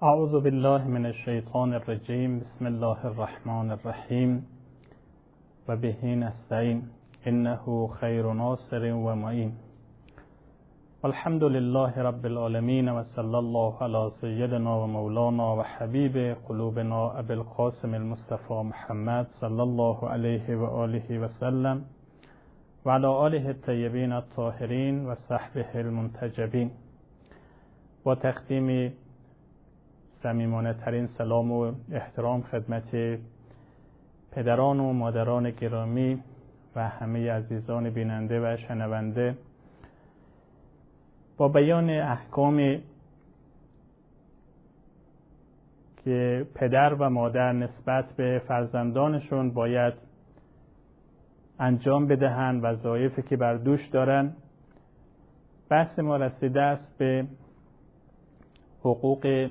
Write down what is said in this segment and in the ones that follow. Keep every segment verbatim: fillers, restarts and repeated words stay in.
اعوذ بالله من الشیطان الرجیم. بسم الله الرحمن الرحیم و به نستعین انه خیر ناصر و معین. الحمد لله رب العالمین و صلی الله علی سیدنا و مولانا و حبیب قلوبنا ابی القاسم المصطفى محمد صلی الله علیه و آله و سلم و علی آله الطیبین الطاهرین و صحبه المنتجبین. با تقدیم صمیمانه ترین سلام و احترام خدمت پدران و مادران گرامی و همه عزیزان بیننده و شنونده، با بیان احکامی که پدر و مادر نسبت به فرزندانشون باید انجام بدهند، وظایفی که بر دوش دارن، بحث ما رسیده است به حقوق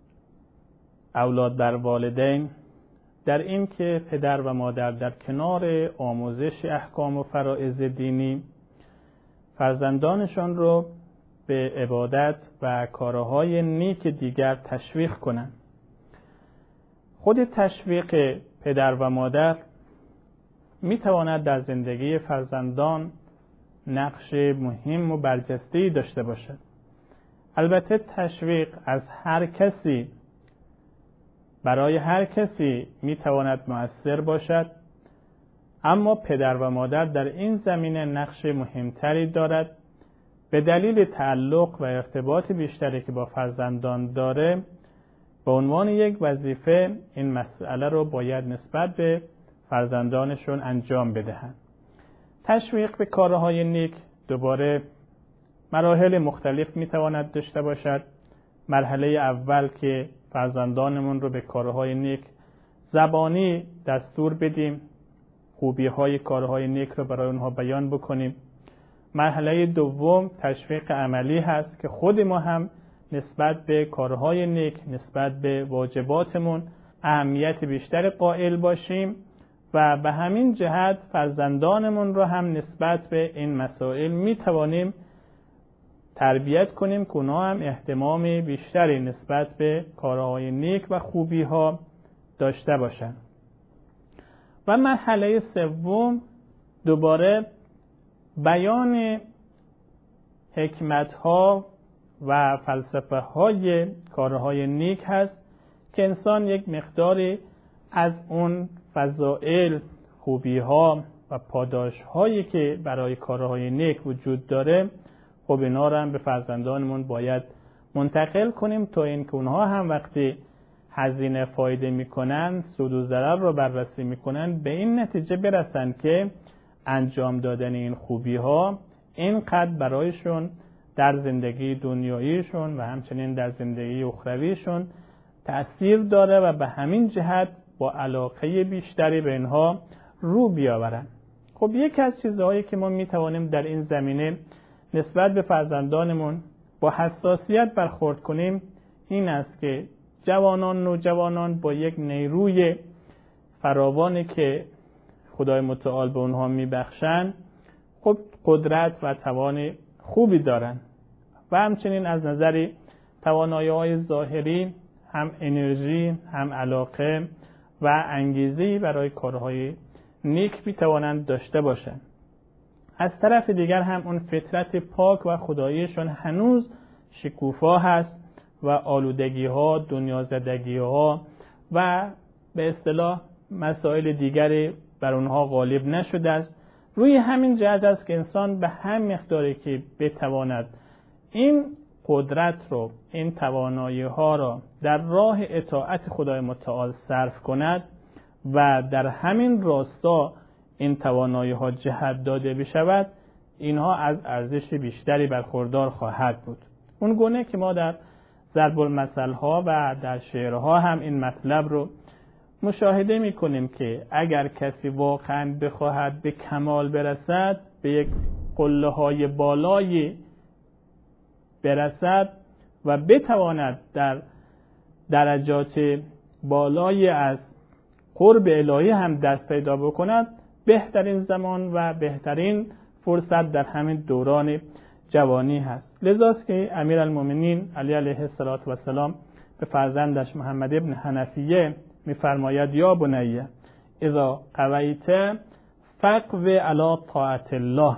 اولاد بر والدین، در این که پدر و مادر در کنار آموزش احکام و فرائض دینی فرزندانشان رو به عبادت و کارهای نیک دیگر تشویق کنند. خود تشویق پدر و مادر می تواند در زندگی فرزندان نقش مهم و برجسته‌ای داشته باشد. البته تشویق از هر کسی برای هر کسی می تواند مؤثر باشد، اما پدر و مادر در این زمینه نقش مهمتری دارد. به دلیل تعلق و ارتباط بیشتری که با فرزندان داره، به عنوان یک وظیفه این مسئله رو باید نسبت به فرزندانشون انجام بدهند. تشویق به کارهای نیک دوباره مراحل مختلف می تواند داشته باشد. مرحله اول که فرزندانمون رو به کارهای نیک زبانی دستور بدیم، خوبی های کارهای نیک رو برای اونها بیان بکنیم. مرحله دوم تشویق عملی هست که خود ما هم نسبت به کارهای نیک، نسبت به واجباتمون اهمیت بیشتر قائل باشیم و به همین جهت فرزندانمون رو هم نسبت به این مسائل می توانیم تربیت کنیم که اونا هم اهتمام بیشتری نسبت به کارهای نیک و خوبی ها داشته باشند. و مرحله سوم دوباره بیان حکمت ها و فلسفه های کارهای نیک هست که انسان یک مقداری از اون فضائل، خوبی ها و پاداش هایی که برای کارهای نیک وجود داره، خب اینا رو هم به فرزندانمون باید منتقل کنیم تا اینکه اونها هم وقتی هزینه فایده میکنن، سود و ضرر رو بررسی میکنن، به این نتیجه برسن که انجام دادن این خوبی ها اینقدر برایشون در زندگی دنیاییشون و همچنین در زندگی اخرویشون تأثیر داره و به همین جهت با علاقه بیشتری به اینها رو بیاورن. خب یکی از چیزهایی که ما میتوانیم در این زمینه نسبت به فرزندانمون با حساسیت برخورد کنیم این است که جوانان، نوجوانان با یک نیروی فراوانی که خدای متعال به اونها میبخشن، خب قدرت و توان خوبی دارن و همچنین از نظر توانایی‌های ظاهری هم انرژی، هم علاقه و انگیزه برای کارهای نیک میتوانند داشته باشند. از طرف دیگر هم اون فطرت پاک و خداییشون هنوز شکوفا هست و آلودگی ها، دنیا زدگی ها و به اصطلاح مسائل دیگری بر اونها غالب نشده است. روی همین جهت است که انسان به هر مقداری که بتواند این قدرت رو، این توانایی ها را در راه اطاعت خدای متعال صرف کند و در همین راستا این توانایی ها جهت داده بشود، اینها از ارزش بیشتری برخوردار خواهد بود. اون گونه که ما در ضرب المثل ها و در شعرها هم این مطلب رو مشاهده می کنیم که اگر کسی واقعا بخواهد به کمال برسد، به یک قله های بالایی برسد و بتواند در درجات بالایی از قرب الهی هم دست پیدا بکند، بهترین زمان و بهترین فرصت در همین دوران جوانی هست. لذاست که امیرالمومنین علی علیه السلام به فرزندش محمد ابن حنفیه میفرماید یا بنیه اذا قویت فقو علی طاعت الله،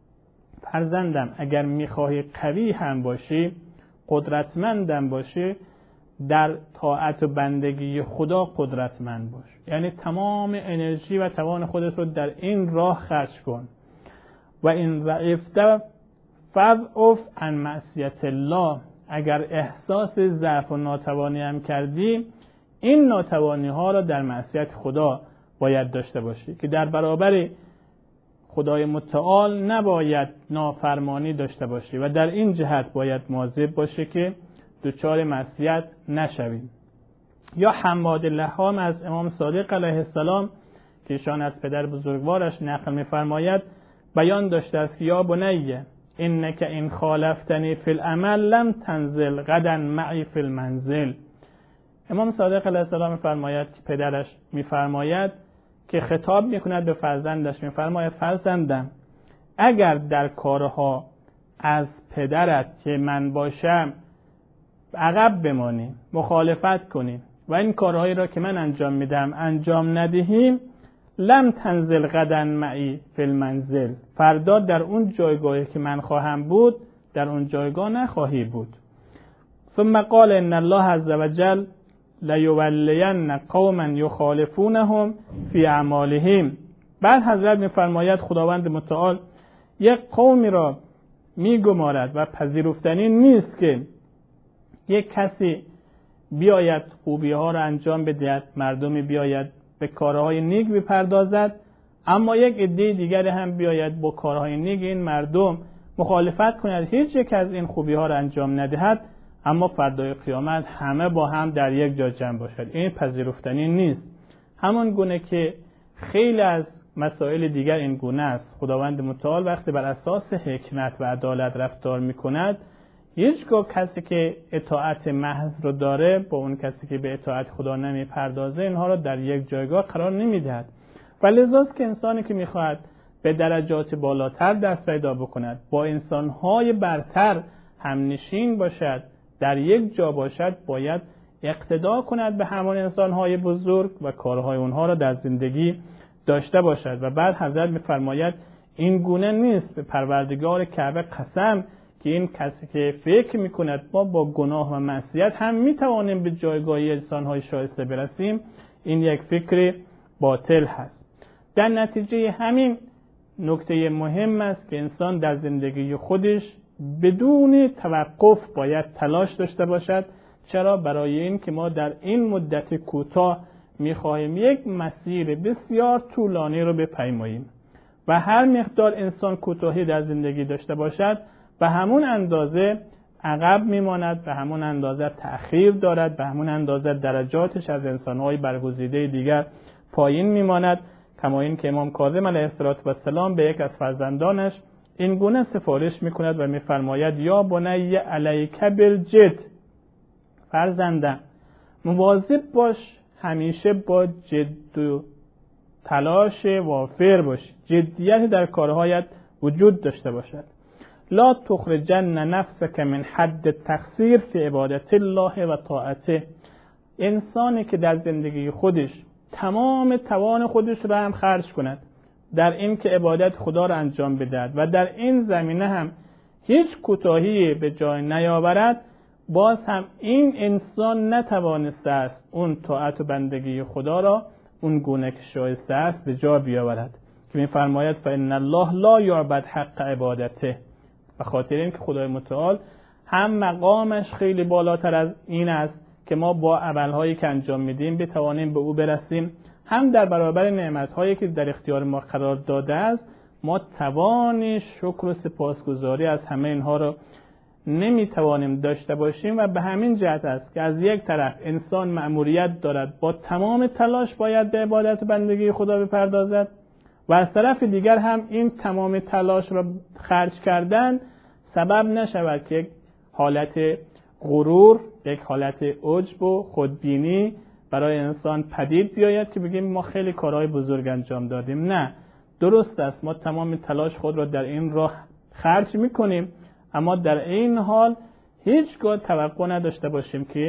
فرزندم اگر میخواهی قوی هم باشی، قدرتمندم باشی، در طاعت و بندگی خدا قدرتمند باش. یعنی تمام انرژی و توان خودت رو در این راه خرج کن. و این ضعفت فضعف عن معصیت الله، اگر احساس ضعف و ناتوانی هم کردی، این ناتوانی ها را در معصیت خدا باید داشته باشی که در برابر خدای متعال نباید نافرمانی داشته باشی و در این جهت باید مواظب باشی که دچار معصیت نشویم. یا حماد اللحام از امام صادق علیه السلام که ایشان از پدر بزرگوارش نقل می‌فرماید بیان داشته است که یا بنیه انک ان خالفتنی فی العمل لم تنزل غدا معی فی المنزل. امام صادق علیه السلام می‌فرماید که پدرش می‌فرماید که خطاب می‌کند به فرزندش، می‌فرماید فرزندم اگر در کارها از پدرت که من باشم عقب بمانیم، مخالفت کنیم و این کارهایی را که من انجام میدم انجام ندهیم، لم تنزل غدا معی فی المنزل، فردا در اون جایگاهی که من خواهم بود در اون جایگاه نخواهی بود. ثم قال ان الله عز وجل لیولین قوما یخالفونهم فی اعمالهم. بعد حضرت میفرماید خداوند متعال یک قومی را میگمارد و پذیرفتنی نیست که یک کسی بیاید خوبی ها را انجام بدهد، مردمی بیاید به کارهای نیک بپردازد، اما یک عده دیگر هم بیاید با کارهای نیک این مردم مخالفت کند، هیچ یک از این خوبی ها را انجام ندهد، اما فردای قیامت همه با هم در یک جا جمع باشد. این پذیرفتنی نیست. همان گونه که خیلی از مسائل دیگر این گونه است. خداوند متعال وقتی بر اساس حکمت و عدالت رفتار میکند، هیچگاه کسی که اطاعت محض رو داره با اون کسی که به اطاعت خدا نمیپردازه اینها رو در یک جایگاه قرار نمیدهد. و لذاست که انسانی که میخواهد به درجات بالاتر دست پیدا بکند، با انسانهای برتر همنشین باشد، در یک جا باشد، باید اقتدا کند به همان انسانهای بزرگ و کارهای اونها را در زندگی داشته باشد. و بعد حضرت میفرماید این گونه نیست، به پروردگار کعبه قسم که این کسی که فکر میکند ما با گناه و معصیت هم میتوانیم به جایگاهی انسانهای شایسته برسیم، این یک فکر باطل هست. در نتیجه همین نکته مهم است که انسان در زندگی خودش بدون توقف باید تلاش داشته باشد. چرا؟ برای این که ما در این مدت کوتاه میخواهیم یک مسیر بسیار طولانی رو بپیماییم و هر مقدار انسان کوتاهی در زندگی داشته باشد به همون اندازه عقب میماند، به همون اندازه تأخیر دارد، به همون اندازه درجاتش از انسانهای برگزیده دیگر پایین میماند. کما این که امام کاظم علیه السلام به یک از فرزندانش این گونه سفارش میکند و میفرماید یا بنی علیک بالجد، فرزندم مواظب باش، همیشه با جد و تلاش وافر باش، جدیت در کارهایت وجود داشته باشد. لا تخرجن نفسک من حد التقصیر فی عبادت الله و طاعته. انسانی که در زندگی خودش تمام توان خودش را هم خرج کند در این که عبادت خدا را انجام بدهد و در این زمینه هم هیچ کوتاهی به جای نیاورد، باز هم این انسان نتوانسته است اون طاعت و بندگی خدا را اون گونه که شایسته است به جا بیاورد که می‌فرماید فإن الله لا یعبد حق عبادته. به خاطر این که خدای متعال هم مقامش خیلی بالاتر از این است که ما با عملهایی که انجام میدیم بتوانیم به او برسیم، هم در برابر نعمتهایی که در اختیار ما قرار داده است ما توان شکر و سپاسگزاری از همه اینها رو نمیتوانیم داشته باشیم. و به همین جهت است که از یک طرف انسان مأموریت دارد با تمام تلاش باید به عبادت و بندگی خدا بپردازد و از طرف دیگر هم این تمام تلاش را خرج کردن سبب نشود که یک حالت غرور، یک حالت عجب و خودبینی برای انسان پدید بیاید که بگیم ما خیلی کارهای بزرگ انجام دادیم. نه، درست است ما تمام تلاش خود را در این راه خرج میکنیم، اما در این حال هیچگاه توقع نداشته باشیم که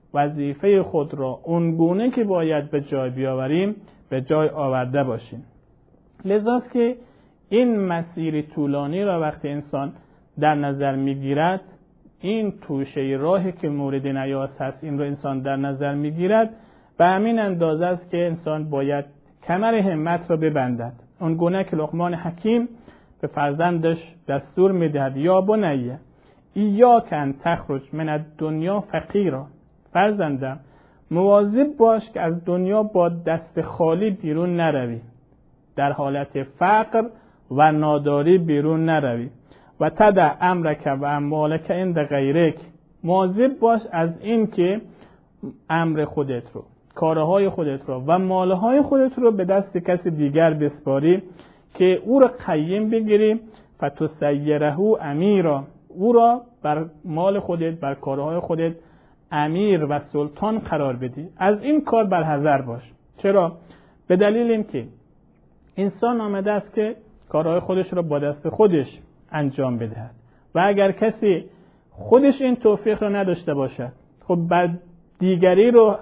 وظیفه خود را اونگونه که باید به جای بیاوریم به جای آورده باشیم. لذاست که این مسیر طولانی را وقتی انسان در نظر میگیرد، این توشه راهی که مورد نیاز هست این را انسان در نظر میگیرد، به همین اندازه است که انسان باید کمر همت را ببندد. اون گونه که لقمان حکیم به فرزندش دستور میدهد یا بنیه ایاک ان تخرج من الدنیا فقیرا، فرزندم مواظب باش که از دنیا با دست خالی بیرون نروی، در حالت فقر و ناداری بیرون نروی. و تدع امرک و اموالک عند غیرک، مواظب باش از این که امر خودت رو، کارهای خودت رو و مالهای خودت رو به دست کسی دیگر بسپاری که او را قیم بگیری، فتسیره امیرا، او را بر مال خودت، بر کارهای خودت امیر و سلطان قرار بدی. از این کار برحذر باش. چرا؟ به دلیل این که انسان آمده است که کارهای خودش را با دست خودش انجام بدهد و اگر کسی خودش این توفیق را نداشته باشد، خب بعد دیگری رو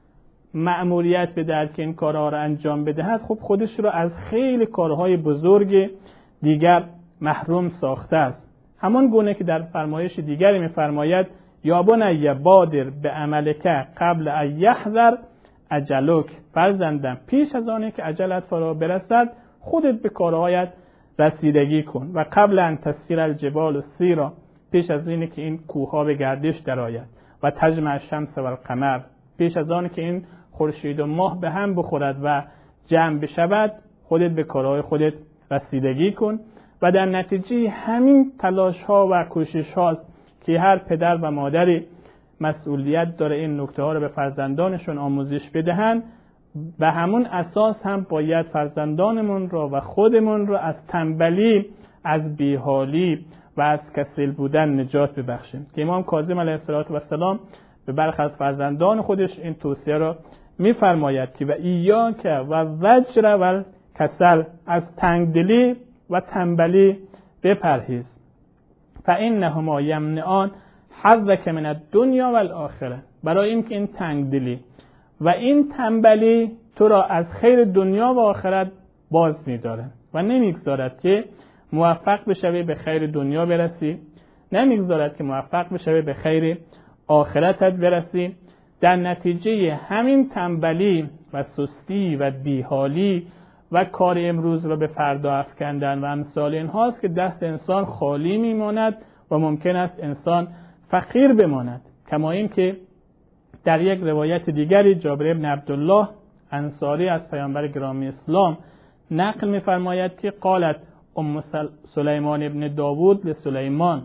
مأموریت بدهد که این کارها را انجام بدهد، خب خودش را از خیلی کارهای بزرگ دیگر محروم ساخته است. همان گونه که در فرمایش دیگری می‌فرماید یا بنی بادر به عملک قبل ان یحضر اجلک، فرزندم پیش از آنه که اجلت فرا برسد خودت به کارهایت رسیدگی کن. و قبل ان تسیر الجبال سیرا، پیش از اینه که این کوهها به گردش درآید. و تجمع الشمس و القمر، پیش از آنه که این خورشید و ماه به هم بخورد و جمع بشود خودت به کارهای خودت رسیدگی کن. و در نتیجه همین تلاش ها و کوشش هاست که هر پدر و مادری مسئولیت داره این نکته ها رو به فرزندانشون آموزش بدهن. به همون اساس هم باید فرزندانمون را و خودمون را از تنبلی، از بیحالی و از کسل بودن نجات ببخشیم. که امام کاظم علیه السلام به برخی از فرزندان خودش این توصیه را می‌فرماید که و ایاک و وجر و کسل، از تنگدلی و تنبلی بپرهیز. فانهما یمنعان حظک من الدنیا و الاخره، برای اینکه این تنگدلی و این تنبلی تو را از خیر دنیا و آخرت باز می‌داره و نمیگذارد که موفق بشوی به خیر دنیا برسی، نمیگذارد که موفق بشوی به خیر آخرتت برسی. در نتیجه همین تنبلی و سستی و بیحالی و کار امروز را به فردا افکندن و امثال این هاست که دست انسان خالی میماند و ممکن است انسان فقیر بماند. کما این که در یک روایت دیگری جابر بن عبدالله انصاری از پیامبر گرامی اسلام نقل می‌فرماید که قالت ام سلیمان ابن داوود لسلیمان،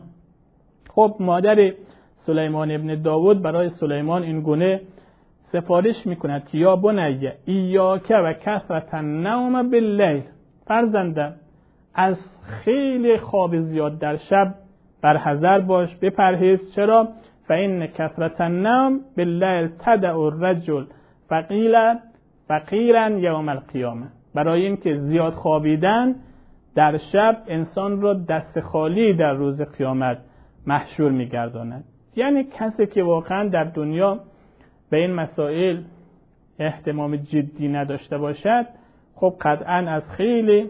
خب مادر سلیمان ابن داوود برای سلیمان این گونه سفارش می‌کند که یا بنی ایاک و کثرة النوم باللیل، فرزندم از خیلی خواب زیاد در شب برحذر باش، بپرهیز. چرا؟ فإن کثرة النوم باللیل تدع الرجل فقیرا فقیرا یوم القیامه، برای اینکه زیاد خوابیدن در شب انسان را دست خالی در روز قیامت محشور می‌گرداند. یعنی کسی که واقعا در دنیا به این مسائل اهتمام جدی نداشته باشد، خب قطعا از خیلی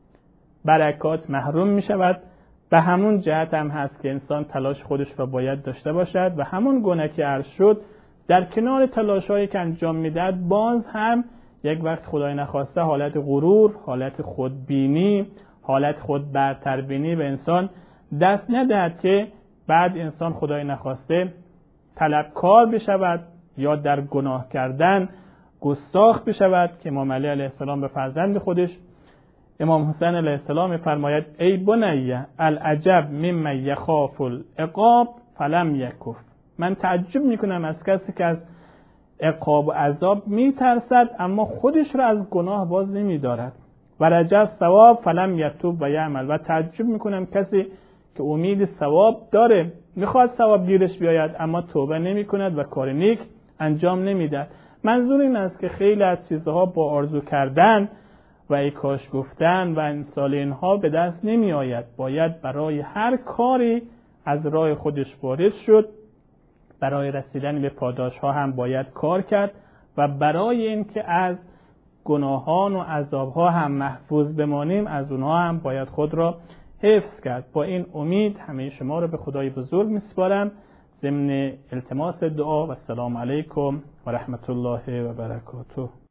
برکات محروم می شود. به همون جهت هم هست که انسان تلاش خودش را باید داشته باشد و همون گونه که عرض شد در کنار تلاش هایی که انجام میدهد باز هم یک وقت خدای نخواسته حالت غرور، حالت خودبینی، حالت خود برتربینی به انسان دست ندهد که بعد انسان خدای نخواسته طلبکار بشود یا در گناه کردن گستاخ بشود. که امام علی علیه السلام به فرزند خودش امام حسین علیه السلام می‌فرماید ای بنی العجب ممن یخاف العقاب فلم یکف، من تعجب میکنم از کسی که از عقاب و عذاب میترسد اما خودش را از گناه باز نمیدارد. و رجا ثواب فلم یتوب و یعمل، و تعجب میکنم کسی که امید ثواب داره، میخواد ثواب گیرش بیاید اما توبه نمی کند و کار نیک انجام نمیدهد. منظور این است که خیلی از چیزها با آرزو کردن و ای کاش گفتن و امثال اینها به دست نمی آید. باید برای هر کاری از راه خودش وارد شد برای رسیدن به پاداش ها هم باید کار کرد و برای اینکه از گناهان و عذاب ها هم محفوظ بمانیم از اونها هم باید خود را حفظ کرد. با این امید همه شما رو به خدای بزرگ میسپارم ضمن التماس دعا و السلام علیکم و رحمت الله و برکاته.